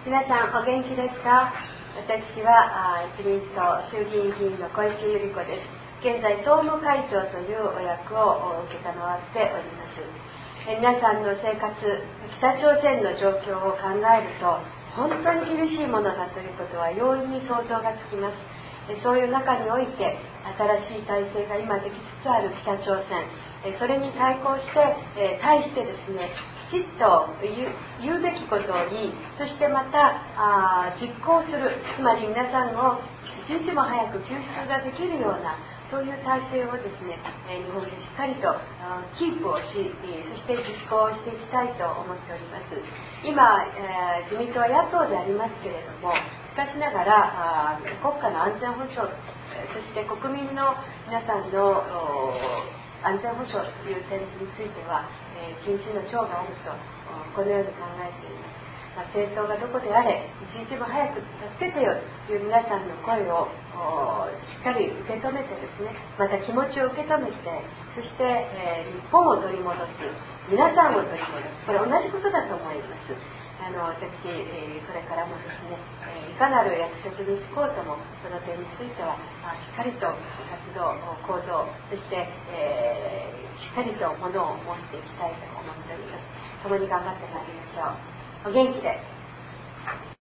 皆さんお元気ですか？私は自民党衆議院議員の小池百合子です。現在総務会長というお役を承っております。皆さんの生活、北朝鮮の状況を考えると本当に厳しいものだということは容易に想像がつきます。そういう中において新しい体制が今できつつある北朝鮮、それに対抗して対してですね、きちっと言うべきことを言い、そしてまた実行する、つまり皆さんを一日も早く救出ができるようなそういう体制をですね、日本でしっかりとキープをし、そして実行していきたいと思っております。今、自民党は野党でありますけれども、しかしながら国家の安全保障、そして国民の皆さんの安全保障という点については、近親の長があるとこのように考えています。政党がどこであれ一日も早く助けてよという皆さんの声をしっかり受け止めてですね、また気持ちを受け止めて、そして、日本を取り戻す、皆さんを取り戻す、これ同じことだと思います。私、これからもですね、いかなる役職に就こうともその点についてはしっかりと活動行動、そして、しっかりとものを持っていきたいと思っております。共に頑張ってまいりましょう。お元気で。